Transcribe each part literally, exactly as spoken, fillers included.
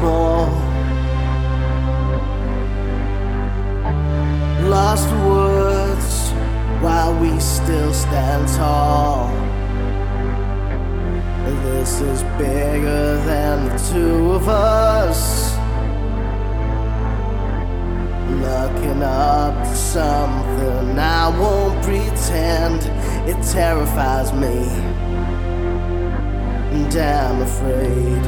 more. Lost words while we still stand tall. This is bigger than the two of us. Looking up to something I won't pretend. It terrifies me, and I'm afraid.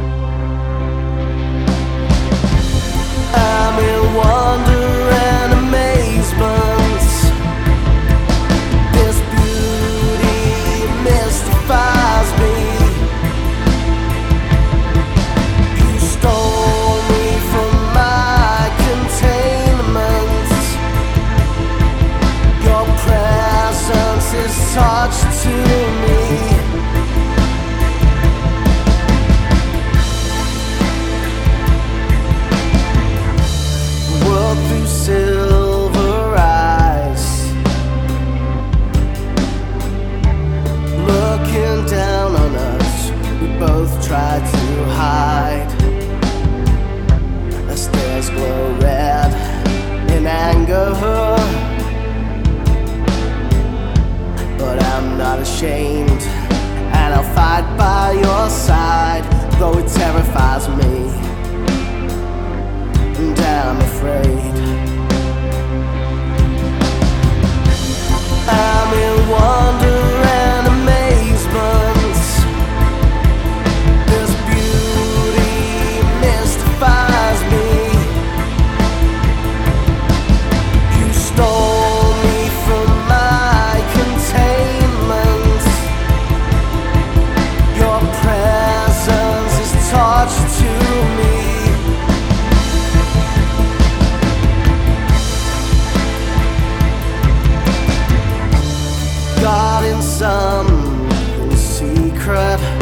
I'm in wonder and amazement. This beauty mystifies me. You stole me from my containment. Your presence is touched to me. Through silver eyes, looking down on us, we both try to hide. Our stares glow red in anger, but I'm not ashamed, and I'll fight by your side, though it terrifies me, and I'm afraid. I'm in wonder and amazement. This beauty mystifies me. You stole me from my containment. Your presence is touched to me. God in something secret.